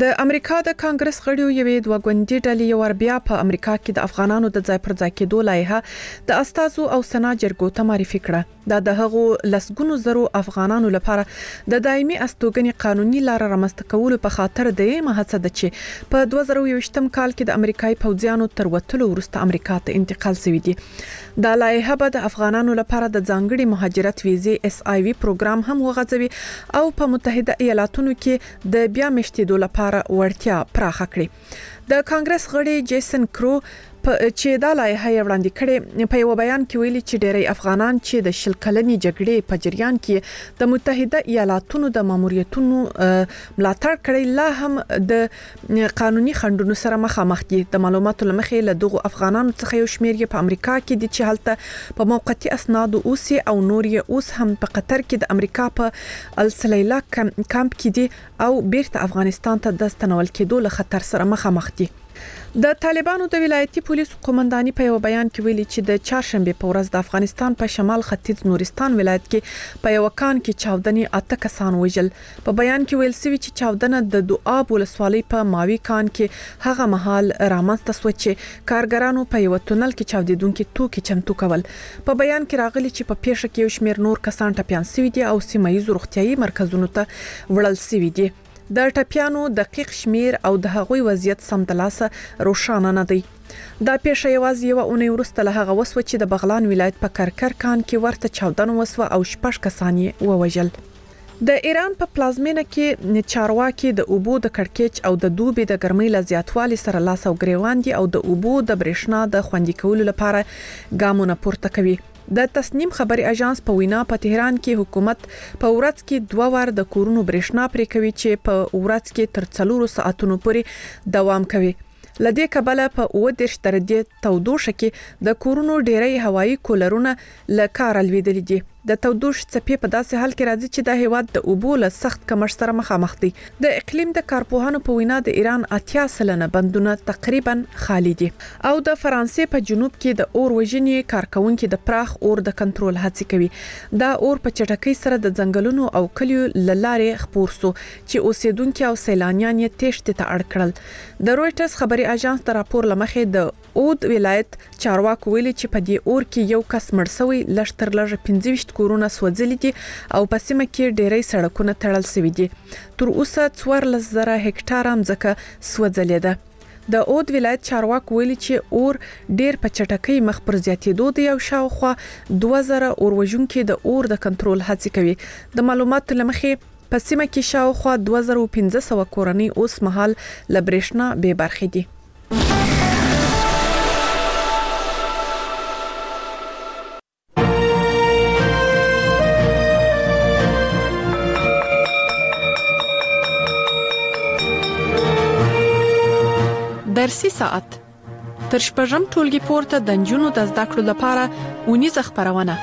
د امریکا د کانګرس غړیو یوې دوه ګوندي ډلې یو ور بیا په امریکا کې د افغانانو د ځای پر ځای کېدو لایحه د استازو او سنا جرګو ته معرفي کړه. دا د هغو لسګونو زرو افغانانو لپاره د دایمي استوګنې قانوني لار رامنځته کولو په خاطر د هڅه ده چې په 2020م کال کې د امریکایي پوځیانو تر وټلو وروسته امریکا ته انتقال شوی دی. دا لایحه به د افغانانو لپاره د ځانګړي مهاجرت ویزې SIV پروګرام هم وغځوي او په متحده ایالاتونو کې د بیا مشتیدو لپاره ورتیا پراخه کړي. د کانګرس غړي جیسن کرو چې دا لایحه وړاندې کړي په یو بیان کې ویلي چې ډېری افغانان چې د شل کلنې جګړې په جریان کې د متحده ایالاتونو د ماموریتونو ملاتړ کړي لا هم د قانوني خنډونو سره مخامخ دي. د معلوماتو لمخې له دغو افغانانو څخه یو شمېر یې په امریکا کې دي چې هلته په موقتي اسنادو اوسي او نور یې اوس هم په قطر کې د امریکا په السلیلا کمپ کې دي او بیرته افغانستان ته د ستنول کېدو له خطر سره مخامخ دي. د طالبانو د ولایتي پولیسو قومنداني په یو بیان کې ویلي چې د چهارشنبه په ورځ د افغانستان په شمال ختیځ نورستان ولایت کې په یو کان کې چاودنې 8 کسان وژل. په بیان کې ویل شوی چې چاودنه د دوآب ولسوالۍ په ماوي کان کې هغه مهال رامنځته شو چې کارګرانو په یو تونل کې چاودیدونکو توکي چمتو کول. په بیان کې راغلي چې په پیښه کې یو شمېر نور کسان ټپيان شوي دي او سیمه ییز روغتيایي مرکزونو ته وړل شوي دي. د ټپيانو دقیق شمیر او د هغوی وضعیت سمدلاسه روښانه نه دی. دا پیښه یوازې یو اونۍ وروسته له هغه وسوه چې د بغلان ولایت په کرکر کان کې ورته چاودنه وسوه او 6 کسان یې ووژل. د ایران په پلازمینه کې چارواکي د اوبو د کړکېچ او د دوبي د ګرمۍ له زیاتوالي سره لاس او ګریوان دي او د اوبو د برېښنا د خوندي کولو لپاره ګامونه پورته کوي. د تصنیم خبري اژانس په وینا په تهران کې حکومت په ورځ کې 2 وار د کورونو برېښنا پرې کوي چې په ورځ کې تر 4 ساعتونو پورې دوام کوي. لدې کبله په 30 درجه تودوخه کې د کورونو ډېری هوایي کولرونه له کار لویدلې دي. د تودوخې څپې په داسې حال کې راځي چې د هیواد د اوبو له سخت کمښت سره مخامخ دي. د اقلیم د کارپوهانو په وینا د ایران 80% بندونه تقریبا خالی دي او د فرانسې په جنوب کې د اور وژنې کارکونکو د پراخ اور د کنټرول هڅه کوي. دا اور په چټکۍ سره د ځنګلونو او کلیو لارې خپور سو چې اوسیدونکو او سیلانیان یې تېښتې ته اړ کړل. د رويټرز خبري اژانس د راپور لمخې د اود ولایت چارواکو ویلي چې په دې اور کې یو کس مړ شوی لشتر لږ 15 کورونه سوځلي دي او په سیمه کې ډېری سړکونه تړل شوي دي. تر اوسه 14,000 هکټاره ځمکه سوځلې ده. د اود ولایت چارواکو ویلي چې اور ډېر په چټکۍ مخ پر زیاتېدو دی او شاوخوا 2000 اور وژونکو د اور د کنټرول هڅه کوي. د معلوماتو لمخې په سیمه کې شاوخوا 2500 کورنۍ اوس مهال له برېښنا بې برخې دي. درسي ساعت تر شپږم ټولګي پورته د نجونو د زده کړو لپاره اونیزه خبرونه.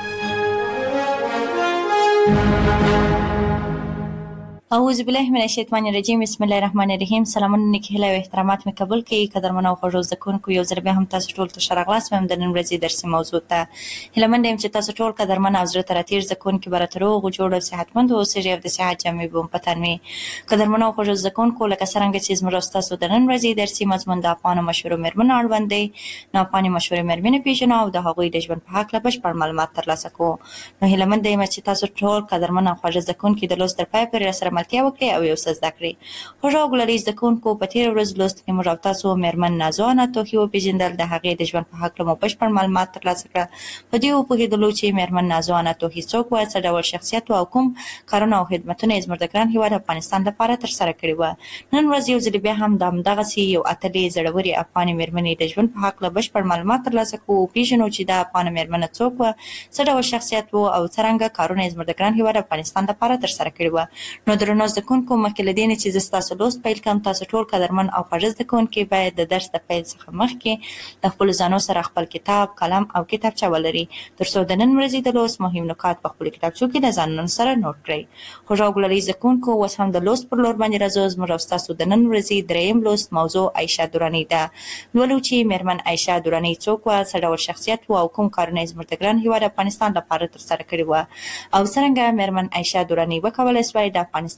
اعوذ بالله من الشیطان الرجیم. بسم الله الرحمن الرحیم. سلامونه نیکی هیله او احترامات مې قبول کړئ. قدرمن او خوږو زده کوونکو یو ځل بیا هم تاسو ټول ته ښه راغلاست. د نن ورځې درسي موضوع ته هیله مند یم چې تاسو ټول قدرمن او زړه ته راتېر زده کوونکي به راته روغ جوړ او صحتمند اوسئ او د صحت جامې به مو په تن وي. قدرمن او خوږو زده کوونکو لکه څرنګه چې زموږ او ستاسو د نن ورځې درسي مضمون د افغانو مشهورو مېرمنو اړوند دی. نو افغاني مشهورې مېرمنې پېژنو او د هغوی د ژوند په هکله بشپړ معلومات ترلاسه کوو. نو هیله مند یم چې تاسو ټول قدرمن او خوږ زده کوونکي د لوست تر پایه پورې راسره ملتیا وکړئ او یو څه زده کړئ. خوږو ګلالي زده کوونکو په تېره ورځ لوست کې موږ او تاسو مېرمن نازو انا توخي وپېژندل. د هغې د ژوند په هکله مو بشپړ معلومات ترلاسه کړه. په دې وپوهېدلو چې مېرمن نازو انا توخي څوک وه، څه ډول شخصیت و او کوم کارونه او خدمتونه یې زموږ د ګران هېواد افغانستان لپاره ترسره کړي وه. نن ورځ یو ځل بیا هم د همدغسې یو اتلې زړورې افغانې مېرمنې د ژوند په هکله بشپړ معلومات ترلاسه کوو، وپېژنو چې دا افغانه مېرمنه څوک وه، څه ډول شخصیت و او څرنګه کارونه یې زموږ د ګران هېواد افغانستان لپاره ترسره کړي وه. نو درنو زده کوونکو مخکې له دې نه چې زه ستاسو لوست پیل کړم، تاسو ټول قدرمن او خوږ زده کوونکي باید د درس د پیل څخه مخکې د خپلو ځانو سره خپل کتاب، قلم او کتابچه ولري تر څو د نن ورځې د لوست مهم نکات په خپلو کتابچو کې د ځانونو سره نوټ کړئ. خوږو ګلالي زده کوونکو اوس هم د لوست پر لور باندې راځو. زموږ او ستاسو د نن ورځې دریم لوست موضوع عایشه دراني ده. لولو چې مېرمن عایشه دراني څوک وه، څه ډول شخصیت و او کوم کارونه یې زموږ د ګران هېواد افغانستان لپاره ترسره کړي وه او څرنګه مېرمن عایشه دراني وکولی سوای د افغانستان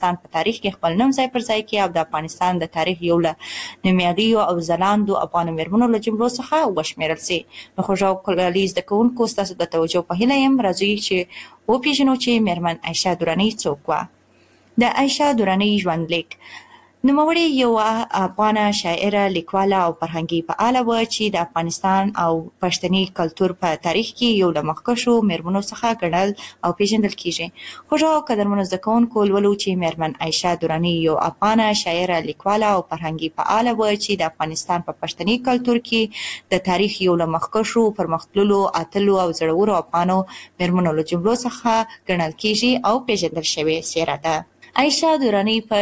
افغانستان په تاریخ کې خپل نوم ځای پر ځای کړي او د افغانستان د تاریخ یو له نومیالیو او ځلانده افغان مېرمنو له جملو څخه وشمیرل سي. نو خوږو کلیوالي زده کوونکو ستاسو د توجه په هیله یم. راځئ چې وپېژنو چې مېرمن عایشه دراني څوک وه. د عایشه دراني ژوندلیک. نوموړې یوه افغانه شاعره، لیکواله او فرهنګي فعاله وه چې د افغانستان او پښتني کلتور په تاریخ کې یو له مخکښو مېرمنو څخه ګڼل او پیژندل کیږي. خوږو او قدرمنو زده کوونکو لولو چې مېرمن عایشه دراني یو افغانه شاعره، لیکواله او فرهنګي فعاله وه چې د افغانستان په پښتني کلتور کې د تاریخ یو له مخکښو، پرمختللو، اتلو او زړورو افغانو مېرمنو له جملو څخه ګڼل کیږي او پیژندل شوې څېره ده. عایشه دراني په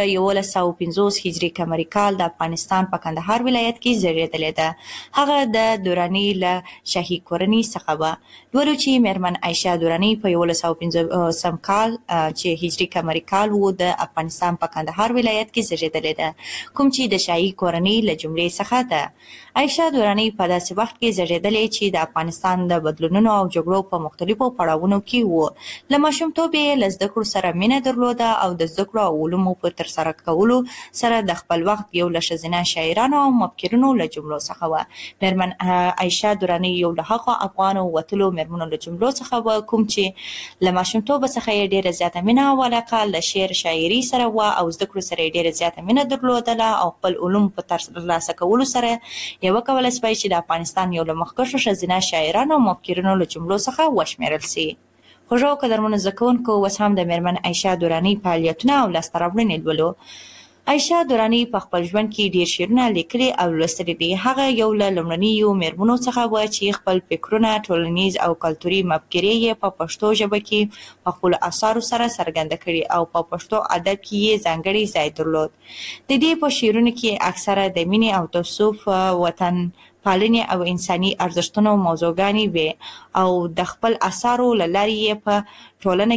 1150 هجري قمري کال د افغانستان په کندهار ولایت کې زیږېدلې ده. هغه د دراني له شاهي کورنۍ څخه وه. لولو چې مېرمن عایشه دراني په 1150 کال چې هجري قمري کال و د افغانستان په کندهار ولایت کې زیږېدلې ده، کوم چې د شاهي کورنۍ له جملې څخه ده. عایشه دراني په داسې وخت کې زیږېدلې چې د افغانستان د بدلونونو او جګړو په مختلفو پړاوونو کې و. له ماشومتوبه یې له زده کړو سره مینه درلوده او د زده کړو او علومو په ترسره کولو سره د خپل وخت یو له ښځینه شاعرانو او مفکرینو له جملو څخه وه. مېرمن عایشه دراني یو له هغو افغانو وتلو مېرمنو له جملو څخه وه کوم چې له ماشومتوبه څخه یې ډېره زیاته مینه او علاقه له شعر شاعري سره وه او زده کړو سره یې ډېره زیاته مینه درلودله او خپل علوم په ترلاسه کولو سره یې وکولی سوای چې د افغانستان یو له مخکښو ښځینه شاعرانو او مفکرینو له جملو څخه وشمیرل سي. خوږو قدرمنو زده کوونکو، اوس هم د مېرمن عایشه دراني فعالیتونه او لاسته راوړنې لولو. عایشه دراني په خپل ژوند کې ډېر شعرونه لیکلي او لوستلي دي. هغه یو له لومړنیو مېرمنو څخه وه چې خپل فکرونه، ټولنیز او کلتوري مفکورې یې په پښتو ژبه کې په خپلو اثارو سره څرګنده کړي او په پښتو ادب کې یې ځانګړی ځای درلود. د دې په شعرونو کې اکثره د مینې او تعصب، وطن پالنې او انساني ارزښتونو موضوعګانې وې او د خپل اثارو له لارې یې په ټولنه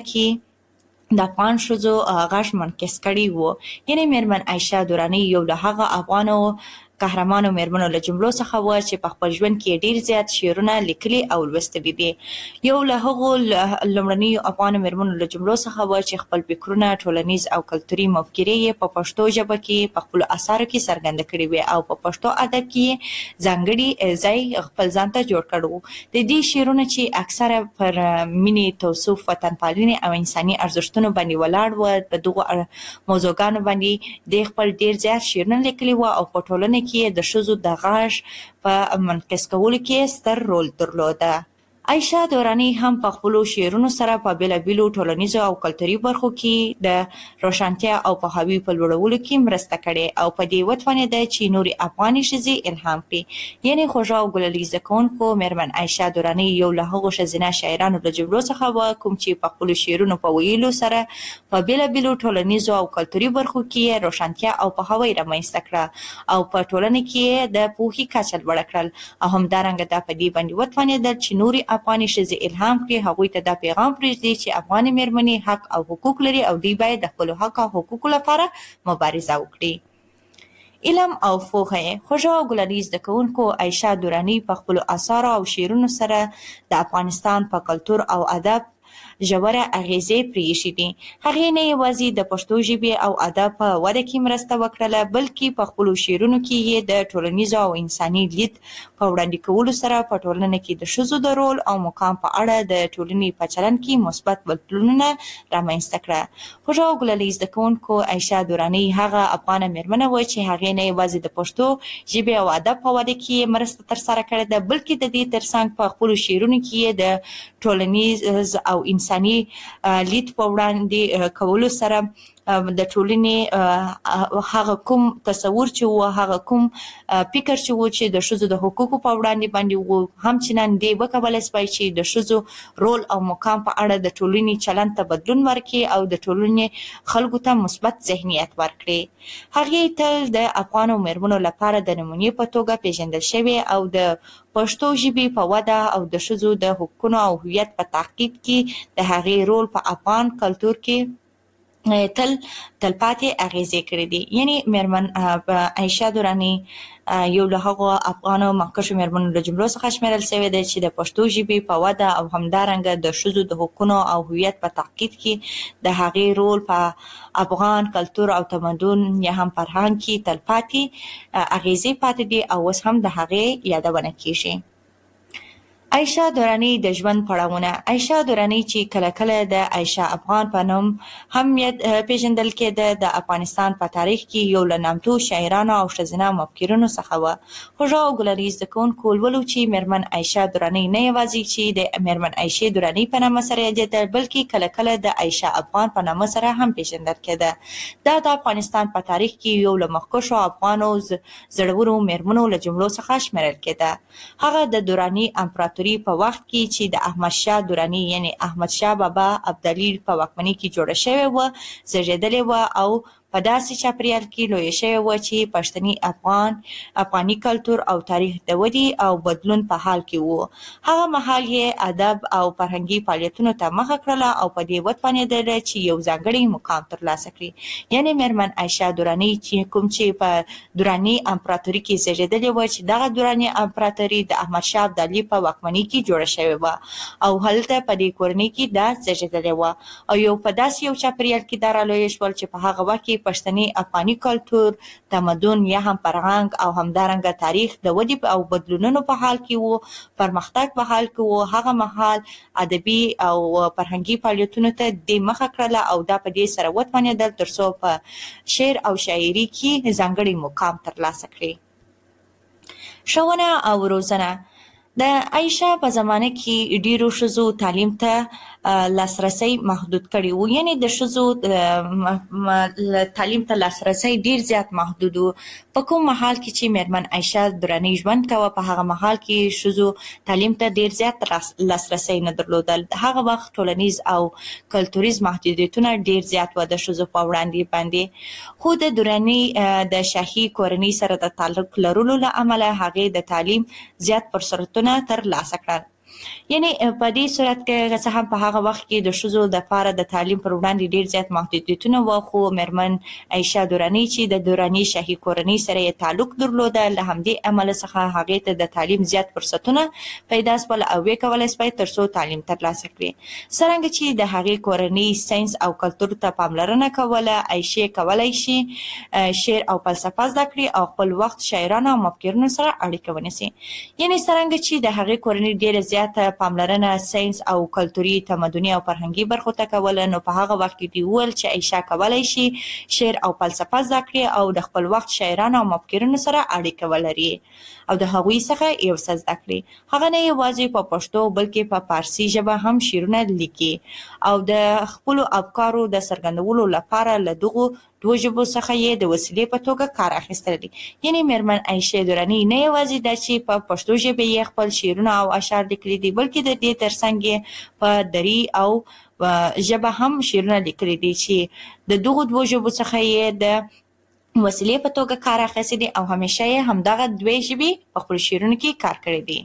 کې د افغان ښځو غږ منعکس کړی و. یعنې مېرمن عایشه دراني یو له هغه افغانو قهرمانو مېرمنو له جملو څخه وه چې په خپل ژوند کې ډېر زیات شعرونه لیکلي او لوستلي دي. یو له هغو لومړنیو افغانو مېرمنو له جملو څخه وه چې خپل فکرونه، ټولنیز او کلتوري مفکورې یې په پښتو ژبه کې په خپلو اثارو کې څرګنده کړي وې او په پښتو ادب کې یې ځانګړی ځای خپل ځان ته جوړ کړی و. د دې شعرونه چې اکثره پر مینې، تعصب، وطن پالنې او انساني ارزښتونو باندې ولاړ و، په دغو موضوعګانو باندې د خپل ډېر زیات شعرونه لیکلي و او په ټولنه کې د ښځو د غږ په منعکس کولو کې ستر رول درلوده. عایشه دراني هم په خپلو شعرونو سره په بېلابېلو ټولنیزو او کلتوري برخو کې د روښانتیا او پوهاوي په لوړولو کې مرسته کړې او په دې وتوانېده چې نورې افغاني ښځې الهام کړي. یعنې خوږو او ګلالي زده کوونکو، مېرمن عایشه دراني یو له هغو ښځینه شاعرانو له جملو څخه وه کوم چې په خپلو شعرونو په ویلو سره په بېلابېلو ټولنیزو او کلتوري برخو کې روښانتیا او پوهاوی رامنځته کړه او په ټولنه کې د پوهې کچه لوړه کړل او همدارنګه دا په دې باندې وتوانېدل چې نورې افغاني ښځې الهام کړي، هغوی ته دا پیغام پرېږدي چې افغاني مېرمنې حق او حقوق لري او دوی باید د خپلو حق او حقوقو لپاره مبارزه وکړي. علم او پوهه. خوږو او ګلالي زده کوونکو، عایشه دراني په خپلو اثارو او شعرونو سره د افغانستان په کلتور او ادب ژوره اغیزې پرېښې دي. هغې نه یوازې د پښتو ژبې او ادب په وده کې مرسته وکړله، بلکې په خپلو شعرونو کې یې د ټولنیزو او انساني لید په وړاندې کولو سره په ټولنه کې د ښځو د رول او مقام په اړه د ټولنې په چلند کې مثبت بدلونونه رامنځته کړه. خوږو او ګلالي زده کوونکو، عایشه دراني هغه افغانه مېرمنه وه چې هغې نه یوازې د پښتو ژبې او ادب په وده کې مرسته ترسره کړې ده، بلکې د دې ترڅنګ په خپلو شعرونو کې یې د ټولنیز او انساني لید په وړاندې کولو سره د ټولنې هغه کوم تصور چې و، هغه کوم فکر چې و چې د ښځو د حقوقو په وړاندې باندې و، همچنان دې وکولی سوای چې د ښځو رول او مقام په اړه د ټولنې چلند ته بدلون ورکړي او د ټولنې خلکو ته مثبت ذهنیت ورکړي. هغې تل د افغانو مېرمنو لپاره د نمونې په توګه پیژندل شوې او د پښتو ژبې په وده او د ښځو د حقونو او هویت په تحقیق کې د هغې رول په افغان کلتور کې تلپاتې اغیزې کړې دي. یعنی میرمن عایشه درانی یو له هغو افغانو مخکښو میرمنو له جملو څخه شمیرل شوې ده چې د پښتو ژبې په وده او همدارنګه د ښځو د حقوقو او هویت په تحقیق کې د هغې رول په افغان کلتور او تمدن یا هم فرهنګ کې تلپاتې اغیزې پاتې دي او اوس هم د هغې یادونه کیږي. عایشه درانی د ژوند پړاوونه. عایشه درانی چې کله کله د عایشه افغان په نوم هم پیژندل کېده، د افغانستان په تاریخ کې یو له نامتو شاعرانو او ښځینه مفکرینو څخه وه. خوږه او ګلریز زده کوونکو ولولو چې میرمن عایشه درانی نه یوازې چې د میرمن عایشې درانی په نامه سره یادېدل، بلکې کله کله د عایشه افغان په نامه سره هم پیژندل کېده. دا د افغانستان په تاریخ کې یو له مخکښو افغانو زړورو میرمنو له جملو څخه شمیرل کېده. هغه د درانی امپراتوري په وخت کې چې د احمد شاه درانی یعنی احمد شاه بابا ابدالي په واکمنۍ کې جوړه شوې وه زیږېدلې وه او په داسې چاپریال کې لویه شوې وه چې پښتني افغاني کلتور او تاریخ د ودې او بدلون په حال کې وو. هغه مهال یې ادب او فرهنګي فعالیتونو ته مخه کړله او په دې وتوانېدله چې یو ځانګړی مقام ترلاسه کړي. یعنی میرمن عایشه درانی چې کوم چې په درانی امپراتوري کې زیږېدلې وه چې دغه درانی امپراتوري د احمد شاه ابدالي په واکمنۍ کې جوړه شوې وه او هلته په دې کورنۍ کې دا زیږېدلې وه او یو په داسې یو چاپریال کې دا رالویه شول چې په هغه وخت کې پښتني افغاني کلتور، تمدن یا هم فرهنګ او همدارنګه تاریخ د ودې او بدلونونو په حال کې وو، پرمختګ په حال کې وو. هغه مهال ادبي او فرهنګي فعالیتونو ته د مخه کړله او دا په دې سره وتوانېدل ترڅو په شعر او شاعري کې ځانګړی مقام ترلاسه کړي. ښوونه او روزنه. د عایشه په زمانه کې ډیرو ښځو تعلیم ته لاسرسی محدود کړی و. یعنی د ښځو تعلیم ته لاسرسی ډیر زیات محدود و. په کوم مهال کې چې میرمن عایشه درانی ژوند کوه په هغه مهال کې ښځو تعلیم ته ډیر زیات لاسرسی نه درلودل. هغه وخت ټولنیز او کلتوریز محدودیتونه ډیر زیات و د ښځو په وړاندې باندې. خو د درانی د شاهي کورنۍ سره د تعلق لرلو له امله هغې د تعلیم زیات فرصتونه ترلاسه کړل. یعنی په دې صورت کې څه هم په هغه وخت کې د ښځو لپاره د تعلیم پر وړاندې ډیر زیات محدودیتونه وو، خو میرمن عایشه درانی چې د درانی شاهي کورنۍ سره یې تعلق درلوده له همدې امله څخه هغې ته د تعلیم زیات فرصتونه پیدا شول او ویې کولی شوی ترڅو تعلیم ترلاسه کړي. څرنګه چې د هغې کورنۍ ساینس او کلتور ته پاملرنه کوله، عایشې کولی شي شعر او فلسفه زده کړي او خپل وخت شاعرانو او مفکرینو سره اړیکه ونیسي. یعنی څرنګه چې د هغې کورنۍ ډیره زیاته پاملرنه ساینس او کلتوري تمدني او فرهنګي برخو ته کوله، نو په هغه وخت کې دوی وویل چې عایشه کولی شي شعر او فلسفه زده کړي او د خپل وخت شاعرانو او مفکرینو سره اړیکه ولري او د هغوی څخه یو څه زده کړي. هغه نه یوازې په پښتو بلکې په فارسي ژبه هم شعرونه لیکي او د خپلو افکارو د څرګندولو لپاره له دغو دوه ژبو څخه یې د وسیلې په توګه کار اخیستلی دی. یعنی میرمن عایشه درانی نه یوازې دا چې په پښتو ژبه یې خپل شعرونه او اشعار لیکلي دي، بلکې د دې ترڅنګ یې په دري او ژبه هم شعرونه لیکلي دي چې د دغو دوه ژبو څخه یې د وسیلې په توګه کار اخیستی دی او همیشه یې همدغه دوې ژبې په خپلو شعرونو کې کار کړی دی.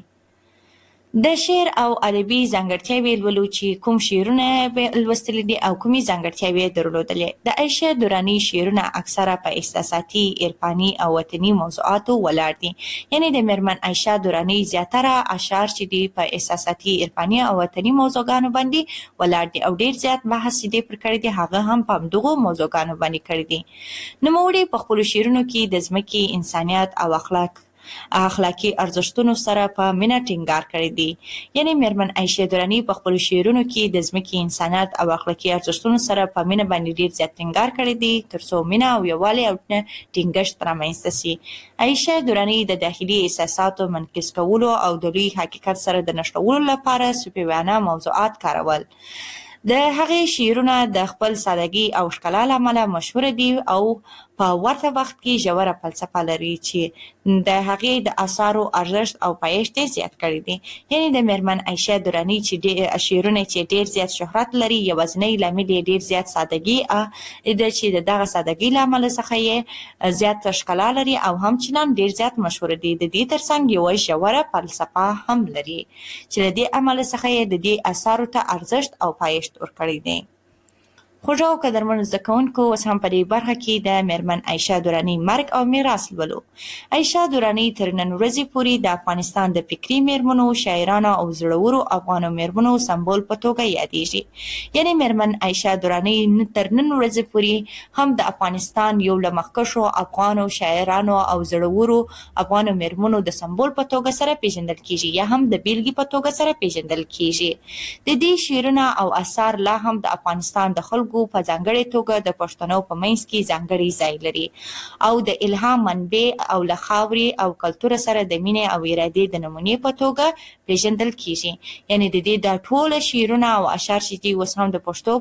د شعر او ادبي ځانګړتیاوې لولو چې کوم شعرونه لوستلي دي او کومې ځانګړتیاوې یې درلودلې. د عایشه درانی شعرونه اکثره په احساساتي، عرفاني او وطني موضوعاتو ولاړ دي. یعنی د میرمن عایشه درانی زیاتره اشعار چې دي په احساساتي، عرفاني او وطني موضوعګانو باندې ولاړ دي او ډیر زیات بحث چې دې پر کړی دی هغه هم په همدغو موضوعګانو باندې کړی دي. نوموړي په خپلو شعرونو کې د ځمکې، انسانیت او اخلاقي ارزښتونو سره په مینه ټینګار کړی دی. یعنی میرمن عایشه درانی په خپلو شعرونو کې د ځمکې، انسانیت او اخلاقي ارزښتونو سره په مینه باندې ډیر زیات ټینګار کړی دی ترڅو مینه او یووالی او ټینګښت رامنځته شي. عایشه درانی د داخلي احساساتو منعکس کولو او د لوی حقیقت سره د نښلولو لپاره صوفیانه موضوعات کارول. د هغې شعرونه د خپل سادګي او ښکلا له امله مشهوره دي او په ورته وخت کې ژوره فلسفه لري چې د هغې د اثارو ارزښت او پایښت یې زیات کړی دی. یعنی د میرمن عایشه درانی چې شعرونه چې ډیر زیات شهرت لري، یوازینی لامل یې ډیر زیات سادګي ده چې د دغه سادګۍ له امله څخه یې زیات ښکلا لري او همچنان ډیر زیات مشهوره دي. د دې ترڅنګ یوه ژوره فلسفه هم لري چې له دې امله څخه یې د دې اثارو ته ارزښت او پایښت ورکړی دی. خوږو او قدرمنو زده کوونکو، اوس هم په دې برخه کې د میرمن عایشه دراني مرګ او میراث لولو. عایشه دراني تر نن ورځې پورې د افغانستان د فکري میرمنو، شاعرانو او زړورو افغانو میرمنو سمبول په توګه یادېږي. یعنې میرمن عایشه دراني تر نن ورځې پورې هم د افغانستان یو له مخکښو افغانو شاعرانو او زړورو افغانو میرمنو د سمبول په توګه سره پیژندل کیږي، یا هم د بیلګې په توګه سره پیژندل کیږي. د دې شعرونه او اثار لا هم د افغانستان د خلکو په ځانګړې توګه د پښتنو په منځ کې ځانګړی ځای لري او د الهام منبع او له خاورې او کلتور سره د مینې او ارادې د نمونې په توګه پیژندل کیږي. یعنی د دې د ټول شعرونه او اشعار چې دي اوس هم د پښتو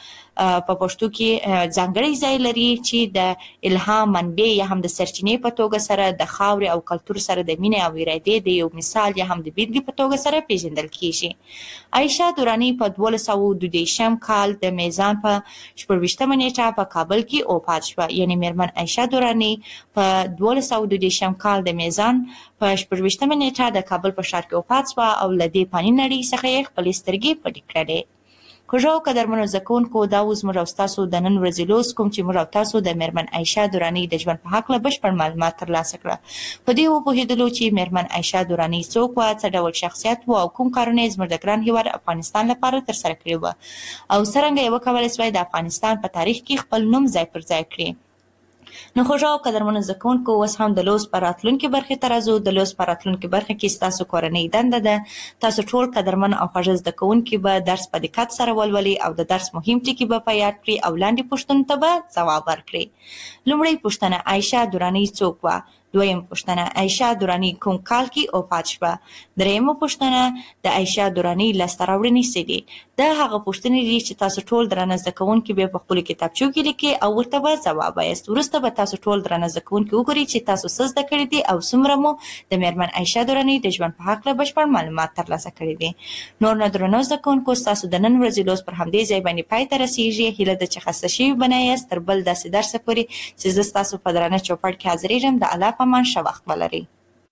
په پښتو کې ځانګړی ځای لري چې د الهام منبع یا هم د سرچینې په توګه سره د خاورې او کلتور سره د مینې او ارادې د یو مثال یا هم د بیلګې په توګه سره پیژندل کیږي. عایشه دراني په 1222 کال د میزان په 14 نیټه په کابل کې وفات شوه. یعنی میرمن عایشه دراني په 1222 کال د میزان په 14 نیټه د کابل په ښار کې وفات شوه او له دې فاني نړۍ څخه یې خپلې سترګې پټې کړې. خوږو او قدرمنو زده کوونکو، دا اوس موږ او ستاسو د نن ورځې لوست کوم چې موږ او تاسو د میرمن عایشه دراني د ژوند په هکله بشپړ معلومات ترلاسه کړه. په دې وپوهېدلو چې میرمن عایشه دراني څوک وه، څه ډول شخصیت و او کوم کارونه یې زموږ د ګران هېواد افغانستان لپاره ترسره کړي وه او څرنګه یې وکولی سوای د افغانستان په تاریخ کې خپل نوم ځای پر ځای کړي. نو خوږو او قدرمنو زده کوونکو، اوس هم د لوست په راتلونکې برخې ته راځو. د لوست په راتلونکې برخه کې ستاسو کورنۍ دنده ده تاسو ټول قدرمن او خوږ زده کوونکي به درس په دقت سره ولولئ او د درس مهم ټکي به په یاد کړئ او لاندې پوښتنو ته به ځواب ورکړئ. لومړی پوښتنه: عایشه دراني څوک وه؟ دویم پوښتنه: عایشه دراني کوم کال کې وفات شوه؟ دریمه پوښتنه: د عایشه دراني لاسته راوړنې څه دي؟ دا هغه پوښتنې دي چې تاسو ټول درانه زده کوونکي به په خپلو کتابچو کې لیکئ او ورته به ځواب وایاست. وروسته به تاسو ټول درانه زده کوونکي وګورئ چې تاسو څه زده کړي دي او څومره مو د میرمن عایشه دراني د ژوند په هکله بشپړ معلومات ترلاسه کړي دي. نور نو درنو زده کوونکو، ستاسو د نن ورځې لوست پر همدې ځای باندې پای ته رسیږي. هیله ده چې خسته شوي به نه یاست. تر بل داسې درسه پورې چې زه ستاسو په درانه چوپړ کې حاضرېږم، د الله په امان ښه وخت ولرئ.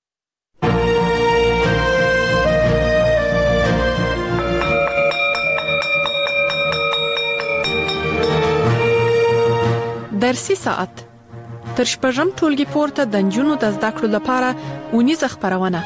درسي ساعت تر شپږم ټولګي پورته د نجونو د زده کړو لپاره اونیزه خپرونه.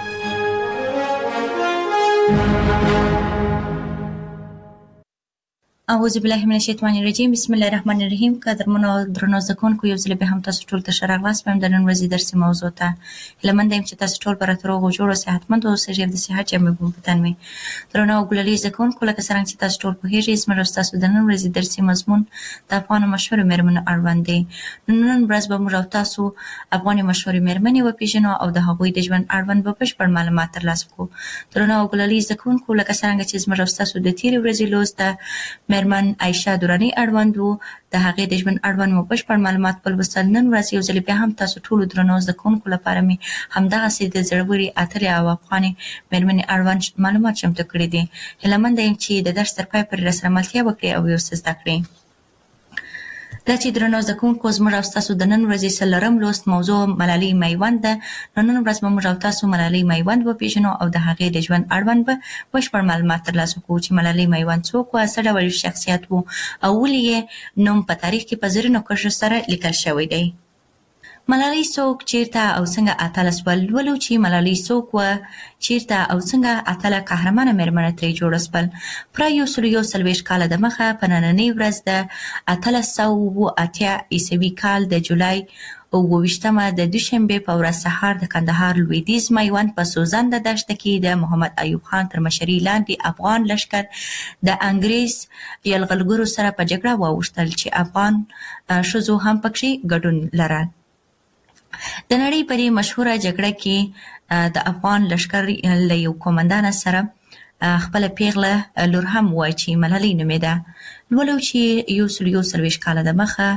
اعوذ بالله من الشیطان الرجیم. بسم الله الرحمن الرحیم. قدرمنو درنو زده کوونکو، یو ځل بیا هم تاسو ټول ته ښه راغلاست. د نن ورځې درسي موضوع ته هیله مند یم چې تاسو ټول به راته روغ او جوړ او صحتمند اوسئ. ژر د صحت جامې به په تن وي. درنو او ګلالي زده کوونکو، لکه څرنګه چې تاسو ټول پوهېږئ، زموږ او ستاسو د نن ورځې درسي مضمون د افغانو مشهورو میرمنو اړوند دی. نن ورځ به موږ او تاسو افغاني مشهورې میرمنې وپېژنو او د هغوی د ژوند اړوند به بشپړ معلومات ترلاسه کړو. درنو او ګلالي زده کوونکو، لکه څرنګه چې زموږ او ستاسو د تېرې ورځې لوست میرمن عایشه دراني اړوند وو، د هغې د ژوند اړوند مو بشپړ معلومات ولوستل. نن ورځ یو ځل بیا هم تاسو ټولو درنو زده کوونکو لپاره مې همدغسې د زړورې اتلې او افغانې میرمنې اړوند معلومات چمتو کړي دي. هیله منده یم چې د درس تر پای پورې راسره ملتیا وکړئ او یو څه زده کړئ. دا چې درنو زده کوونکو، زموږ او ستاسو د نن ورځې څلورم لوست موضوع ملالۍ میوند ده. نن ورځ به موږ او تاسو ملالۍ میوند وپېژنو او د هغې د ژوند اړوند به بشپړ معلومات ترلاسه کړو چې ملالۍ میوند څوک وه، څه ډول شخصیت و او ولې یې نوم په تاریخ کې په زرینو کرښو سره لیکل شوی دی. ملالۍ څوک، چیرته او څنګه اتله سوه؟ لولو چې ملالۍ څوک وه، چیرته او څنګه اتله قهرمانه میرمنه ترې جوړه سول. پوره 141 کاله دمخه په نننۍ ورځ د 1880 عیسوي کال د جولای 28 د دوشنبې په ورځ سهار د کندهار لویدیځ میوند په سوځنده دښته کې د محمد ایوب خان تر مشرۍ لاندې افغان لښکر د انګریز یرغلګرو سره په جګړه واوښتل چې افغان ښځو هم پکې ګډون لرل. د نړۍ په دې مشهوره جګړه کې د افغان لښکر له یو قومندان سره خپله پیغله لور هم وه چې ملالۍ نومېده. لولو چې 141 کاله دمخه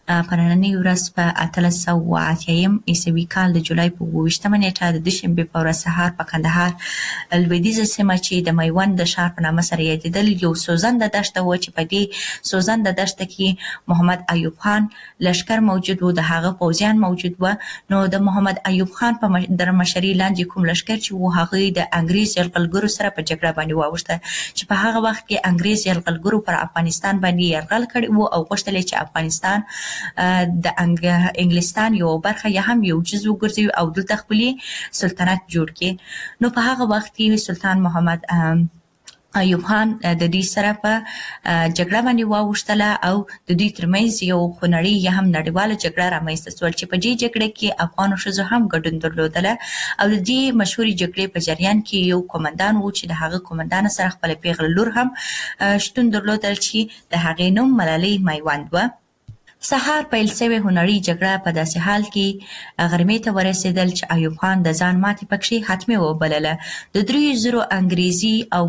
په نننۍ ورځ په 1880 عیسوي کال د جولای په 28 نیټه د دوشنبې په ورځ سهار په کندهار لویدیځه سیمه چې د میوند د ښار په نامه سره یادېدل یو سوځنده دښته وه چې په دې سوځنده دښته کې محمد ایوب خان لشکر موجود و، د هغه پوځیان موجود و. نو د محمد ایوب خان په مشرۍ لاندې کوم لشکر چې و هغه د انګریز یرغلګرو سره په جګړه باندې واوښته چې په هغه وخت کې انګریز یرغلګرو پر افغانستان باندې یرغل کړی و او غوښتل چې افغانستان د انګلستان یو برخه یا هم یو جزء وګرځوي او دلته خپل سلطنت جوړ کړي. نو په هغه وخت کې سلطان محمد ایوب خان د دې سره په جګړه باندې واوښتله او د دوی ترمنځ یو خونړۍ یا هم نړیواله جګړه رامنځته شول چې په دې جګړه کې افغان ښځو هم ګډون درلودله او د دې مشهورې جګړې په جریان کې یو قومندان و چې د هغه قومندان سره خپل پیغله لور هم شتون درلودل چې د هغې نوم ملالۍ میوند و. سهار پیل شوې هنري جګړه په داسې حال کې غرمې ته ورسېدل چې ایوب خان د ځان ماتې پکې حتمي وبلله. د 3,000 انګریزي او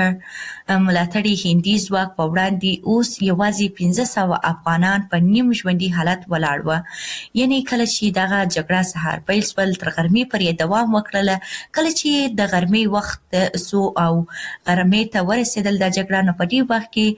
ملاتړي هندي ځواک په وړاندې اوس یوازې 500 افغانان په نیم ژوندي حالت ولاړ وو. یعنې کله چې دغه جګړه سهار پیل شول تر غرمې پورې دوام وکړله. کله چې د غرمې وخت سو او غرمې ته ورسېدل د جګړه، نو په دې وخت کې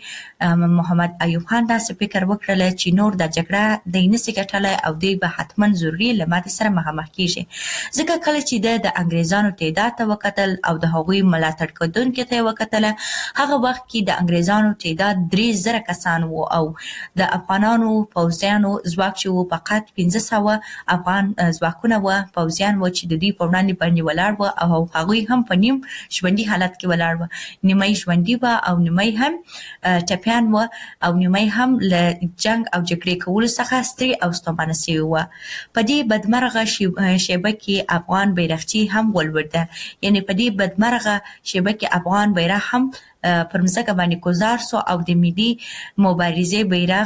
محمد ایوب خان داسې فکر وکړل چې نور د جګړه د نسي ګټلای او دوی به حتما ضروري له ماتې سره مخامخ کیږي. ځکه کله چې د انګریزانو تعداد ته وکتل او د هغوی ملاتړ کوونکو ته وکتل، هغه وخت کې د انګریزانو تعداد 3,000 کسان وو او د افغانانو پوځیانو ځواک چې وو فقط 500 افغان ځواکونه وو، پوځیان وو چې د دې په وړاندې باندې ولاړ وو او هغوی هم په نیم ژوندي حالت کې ولاړ وو. نیمه ژوندي وو او نیمه هم ټپیان وو او نیمه هم له جنگ او جګړې کولو څخه ستړي او ستومانه شوي وو. په دې بدمرغه شیبه کې افغان بیرغچی هم ولوېده. یعنې په دې بدمرغه شیبه کې افغان بیرغ هم پر مځکه باندې ګذار سو او د ملي مبارزې بیرغ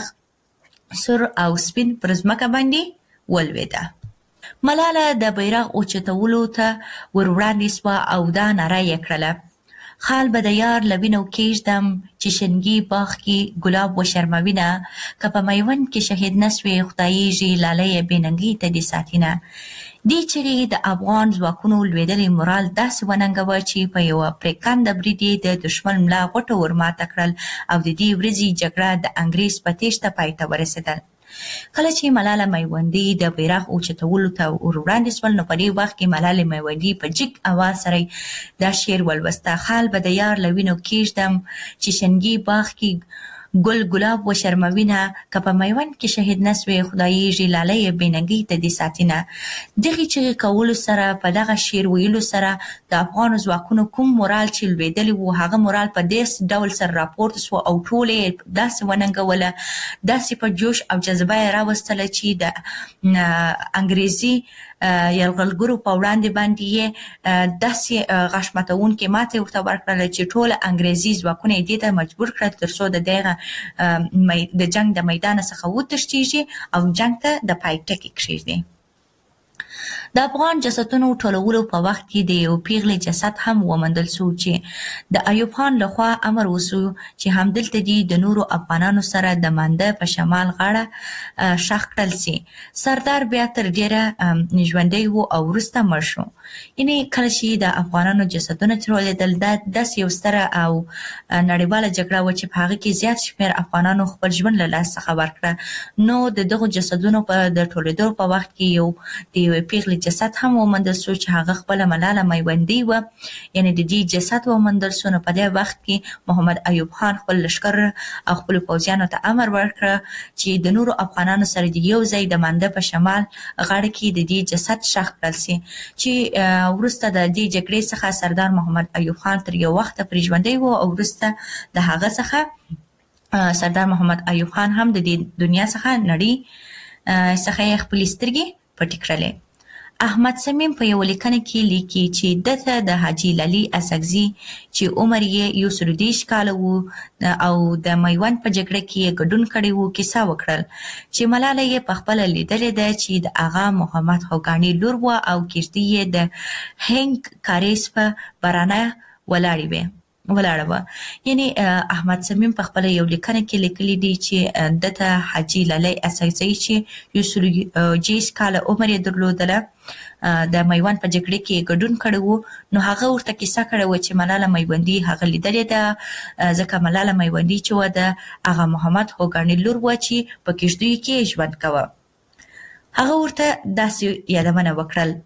سور او سپین پر مځکه باندې ولوېده. ملاله د بیرغ اوچتولو ته ور وړاندې سوه او دا ناره یې کړله: خال به د یار له وینو کېږدم چې شنګي باغ کې ګلاب وشرموینه، که په میوند کې شهید نه سوې خدایږي لالیه بې ننګۍ ته دې ساتینه. دې چغې د افغان ځواکونو لوېدلې مورال داسې وننګوه چې په یوه پرېکنده برید یې د دښمن ملا غوټه ورماته کړل او د دې ورځې جګړه د انګریز په تېښته پای ته ورسېدل. کله چې ملاله میوندي د بیرغ اوچتولو ته ور وړاندې سول، نو په دې وخت کې ملاله میوندي په جګ اواز سره دا شعر ولوسته: خال به د یار له وینو کېږدم چې شنګي باغ کې ګل ګلاب وشرموینه، که په میوند کې شهید نه سوې خدایږي لالیه بې ننګۍ ته دې ساتینه. دغې چغې کولو سره، په دغه شعر ویلو سره د افغانو ځواکونو کوم مورال چې لوېدلی و هغه مورال په داسې ډول سره راپورته سو او ټول یې داسې وننګوله، داسې په جوش او جذبه یې راوستله چې د انګریزي یرغلګرو په وړاندې باندې یې داسې غاښ ماتونکې ماتې ورته ورکړله چې ټول انګریزي ځواکونه یې دې ته مجبور کړل تر څو د جنګ د میدان څخه وتښتېږي او جنګ ته د پای ټکی کېږدي. د افغان جسدونو ټولولو په وخت کې د یو پیغلې جسد هم وموندل شو چې د ایوب خان لخوا امر وشو چې همدلته دې د نورو افغانانو سره د مانده په شمال غاړه ښخ کړل شي. سردار بیا تر ډېره ژوندی و او وروسته مړ شو. یعنې کله چې د افغانانو جسدونه ټولېدل، دا داسې یو ستره او نړیواله جګړه وه چې په هغه کې زیات شمېر افغانانو خپل ژوند له لاس څخه ورکړه. نو د دغو جسدونو په د ټولېدو په وخت کې یو د یوې پیغلې جسد هم وموندل شو چې هغه خپله ملاله میوندۍ وه. یعنې د دې جسد وموندل شو. نو په دې وخت کې محمد ایوب خان خپل لښکر او خپلو پوځیانو ته امر ورکړه چې د نورو افغانانو سره د یو ځای د مانده په شمال غاړه کې د دې جسد ښخ کړل شي. چې وروسته د دې جګړې څخه سردار محمد ایوب خان تر یو وخته پرې ژوندی و او وروسته د هغه څخه سردار محمد ایوب خان هم د دې دنیا څخه نړۍ څخه یې خپلې سترګې پټې کړلې. احمد صمیم په یو لیکنه کې لیکي چې دته د حاجي لالي اسکزي چې عمر یې 130 کاله و او د میوند په جګړه کې ګډون کړی و کیسه وکړل چې ملاله یې په خپل لیدلې ده چې د آغا محمد خوګانی لور و او کیږدۍ یې د هنګ کاریس په برانه ولاړې وې. ولاړه وه. یعنی احمد صمیم په خپل یو لیکنه کې لیکلي دي چې دته حاجی لالی اساسي چې 120 کاله عمر یې درلودله د میوند په جګړه کې ګډون کړی وو. نو هغه ورته کیسه کړې وه چې ملاله میوندي هغه لیدلې ده، ځکه ملاله میوندي چې وه د آغا محمد خوګاني لور وه چې په کشتیو کې ژوند کوه. هغه ورته داسې یادونه وکړل: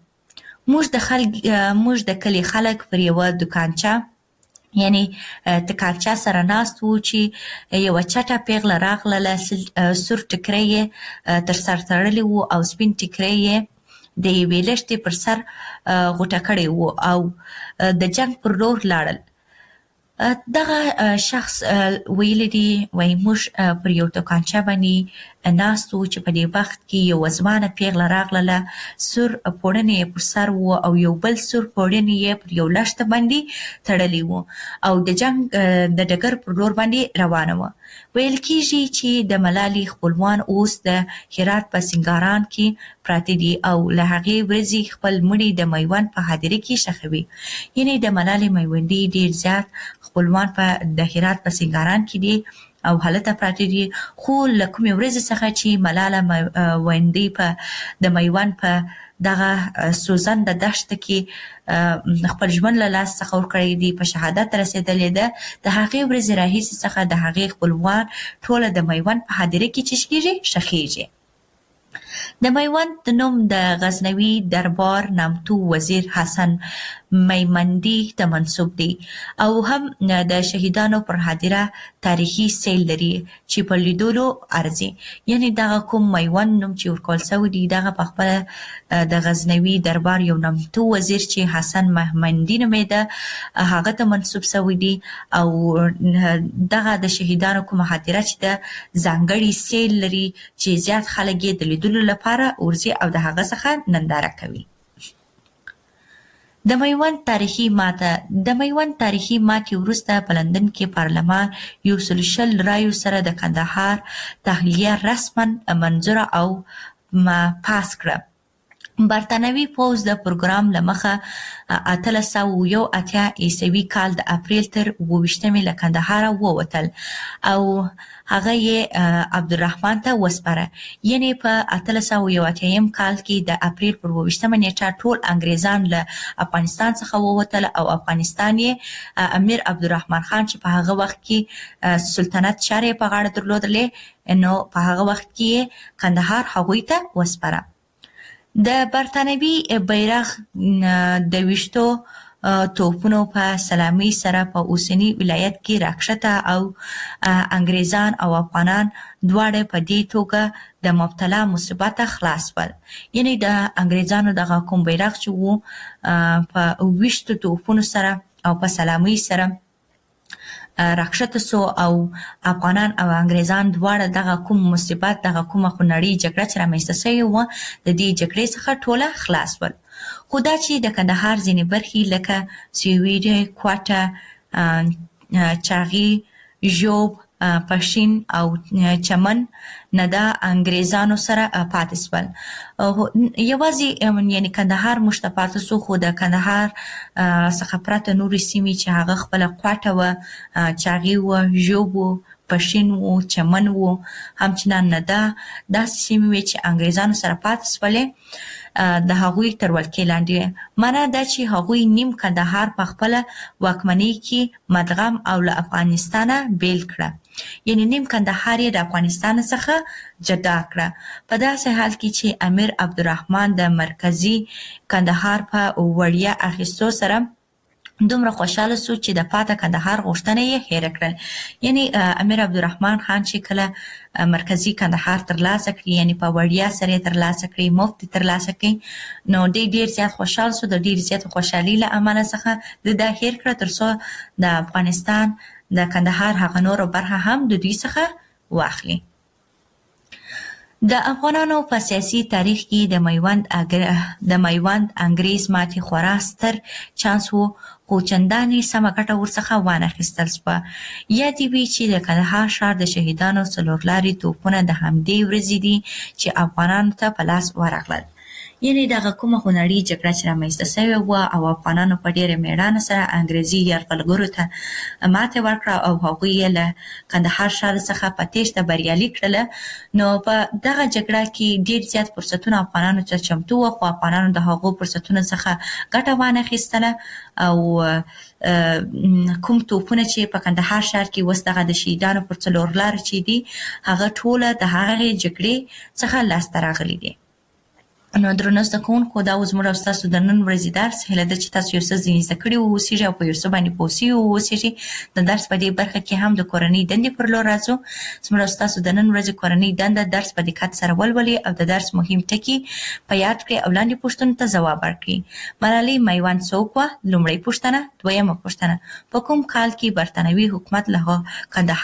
موږ د کلي خلک پر یوه دوکانچه یعنی تکانچه سره ناست وو چې یوه چټه پیغله راغله، سور ټکری یې تر سر تړلی وو او سپین ټکری یې د یوې لښتې پر سر غوټه کړی وو او د جنګ پر لور لاړل. دغه شخص ویلی دی وایي موږ پر یو دوکانچه باندې ناست وو چې په دې وخت کې یوه ځوانه پیغله راغله، سور پوړنی یې پر سر وو او یو بل سور پوړنی یې پر یو لښته باندې تړلی وو او د جنګ د ډګر پر لور باندې روانه وه. ویل کېږي چې د ملالې خپلوان اوس د هرات په سنګاران کې پراته دي او له هغې ورځې خپل مړي د میوند په هدیره کې ښخوي. یعنې د ملالې میوندي ډېر زیات خپلوان په د هرات په سنګاران کې دي او هلته پراته دي، خو له کومې ورځې څخه چې ملاله میوندي په د میوند په دغه سوزنده دښته کې خپل ژوند له لاس څخه ورکړی دی، په شهادت رسېدلې ده، د هغې ورځې راهیسې څخه د هغې خپلوان ټوله د میوند په هدیره کې چې کېږي ښخېږي. د میوند د نوم د غزنوي دربار نامتو وزیر حسن میمندي ته منسوب دی او هم د شهیدانو پر هدیره تاریخي سیل لري چې په لیدلو ارزي. یعنی دغه کوم میوند نوم چې ورکول سوی دی دغه په خپله د غزنوي دربار یو نامتو وزیر چې حسن میمندي نومېده هغه ته منسوب سوی دی او دغه د شهیدانو کومه هدیره چې د ځانګړي سیل لري چې زیات خلک یې د لیدلو لپاره ورځي او د هغه څخه ننداره کوي. د میوند تاریخي ماتې وروسته په لندن کې پارلمان 120 رایو سره د کندهار تحلیه رسما منظوره او پاس کړه. برطانوي پوځ د پروګرام له مخه 1881 عیسوي کال د اپریل تر 28 له کندهاره ووتل او هغه یې عبدالرحمن ته وسپاره. یعنی په 1881 کال کې د اپریل پر 28 نیټه ټول انګریزان له افغانستان څخه ووتل او افغانستان یې امیر عبدالرحمن خان چې په هغه وخت کې سلطنت چارې په غاړه درلودلې نو په هغه وخت کې کندهار هغوی ته وسپاره. د برطانوي بیرغ د 20 توپونو په سلامي سره په اوسنی ولایت کې راکښته او انګریزان او افغانان دواړه په دې توګه د مبتلا مصیبت خلاص ول. یعنی د انګریزانو دغه کوم بیرغ چې وو په 20 توپونو سره او په سلامي سره راکښته سو او افغانان او انګریزان دواړه دغه کوم مصیبت دغه کومه خونړۍ جګړه چې رامنځته سوې وه د دې جګړې څخه ټوله خلاص ول. خو دا چې د کندهار ځینې برخې لکه سویډ، کوټه، چاغي، ژوب، پښین او چمن نه د انګریزانو سره پاتې سول. یوازې یعنی کندهار موږ ته پاتې سو، خو د کندهار څخه پرته نورې سیمې چې هغه خپله کوټه وه، چاغي وه، ژوب وو، پښین وو، چمن وو، همچنان نه ده داسې سیمې وې چې انګریزانو سره پاتې سولې د هغوی تر ولکې لاندې. معنا دا چې هغوی نیم کندهار په خپله واکمنۍ کې مدغم او له افغانستانه بیل کړه. یعنی نیم کندهار یې د افغانستان څخه جدا کړه. په داسې حال کې چې امیر عبدالرحمن د مرکزي کندهار په وړیا اخیستو سره دومره خوشاله سو چې د پاته کندهار غوښتنه یې هېره کړل. یعنی امیر عبدالرحمن خان چې کله مرکزي کندهار ترلاسه کړي، یعنی په وړیا سره یې ترلاسه کړي، مفت یې ترلاسه کړي، نو دی ډېر زیات خوشحال سو. د ډېر زیات خوشحالۍ له امله څخه د دا هېر کړه تر څو د افغانستان د کندهار هغه نوره برخه هم د دوی څخه واخلي. د افغانانو په سیاسي تاریخ کې د میوند انګریز ماتې خورا ستر چانس وو، خو چندانې سمه ګټه ورڅخه وانخیستل سوه. یا دې وي چې د کندهار ښار د شهیدانو څلور لارې توپونه د همدې ورځې دي چې افغانانو ته په لاس ورغلل. یعنی دغه کومه خونړۍ جګړه چې رامنځته شوې وه او افغانانو په ډېره مېړانه سره انګریزي یرغلګرو ته ماتې ورکړه او هغوی یې له کندهار ښار څخه په تېښته بریالي کړله. نو په دغه جګړه کې ډېر زیات فرصتونه افغانانو ته چمتو وه، خو افغانانو د هغو فرصتونو څخه ګټه وانخیستله او کوم توپونه چې په کندهار ښار کې اوس دغه د شهیدانو پر څلور لارو چې دي هغه ټوله د هغې جګړې څخه لاسته راغلي دي. نو درنو زده کوونکو، دا اوس زموږ او ستاسو د نن ورځې درس. هیله ده چې تاسو یو څه ځینې زده کړي واوسیږئ او په یو څه باندې پوه سوي واوسیږئ. د درس په دې برخه کې هم د کورنۍ دندې پر لور راځو. زموږ او ستاسو د نن ورځې کورنۍ دنده درس په دقت سره ولولئ او د درس مهم ټکي په یاد کړئ او لاندې پوښتنو ته ځواب ورکړئ. ملالۍ میوند څوک وه؟ لومړۍ پوښتنه. دویمه پوښتنه، په کوم کال کې برتانوي حکومت له کندهار